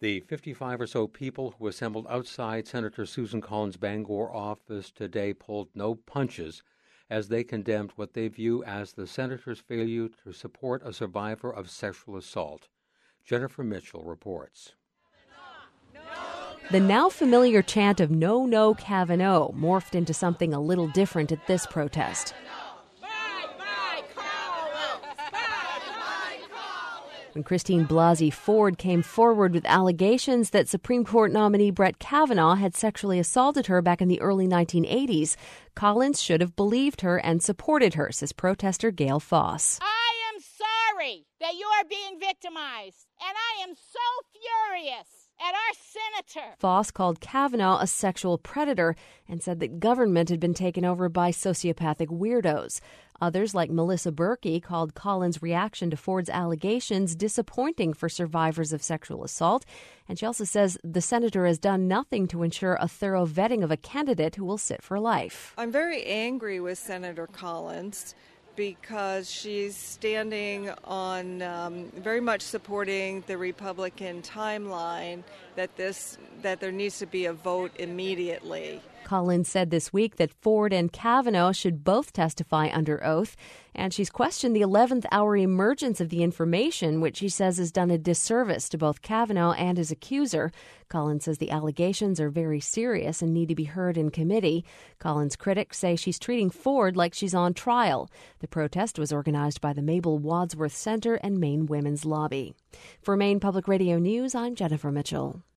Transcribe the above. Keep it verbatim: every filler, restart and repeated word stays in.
The fifty-five or so people who assembled outside Senator Susan Collins' Bangor office today pulled no punches as they condemned what they view as the senator's failure to support a survivor of sexual assault. Jennifer Mitchell reports. The now familiar chant of "No, no, Kavanaugh" morphed into something a little different at this protest. When Christine Blasey Ford came forward with allegations that Supreme Court nominee Brett Kavanaugh had sexually assaulted her back in the early nineteen eighties, Collins should have believed her and supported her, says protester Gail Foss. I am sorry that you are being victimized, and I am so furious at our senator. Foss called Kavanaugh a sexual predator and said that government had been taken over by sociopathic weirdos. Others, like Melissa Berkey, called Collins' reaction to Ford's allegations disappointing for survivors of sexual assault. And she also says the senator has done nothing to ensure a thorough vetting of a candidate who will sit for life. I'm very angry with Senator Collins because she's standing on um, very much supporting the Republican timeline that this that there needs to be a vote immediately. Collins said this week that Ford and Kavanaugh should both testify under oath, and she's questioned the eleventh hour emergence of the information, which she says has done a disservice to both Kavanaugh and his accuser. Collins says the allegations are very serious and need to be heard in committee. Collins' critics say she's treating Ford like she's on trial. The protest was organized by the Mabel Wadsworth Center and Maine Women's Lobby. For Maine Public Radio News, I'm Jennifer Mitchell.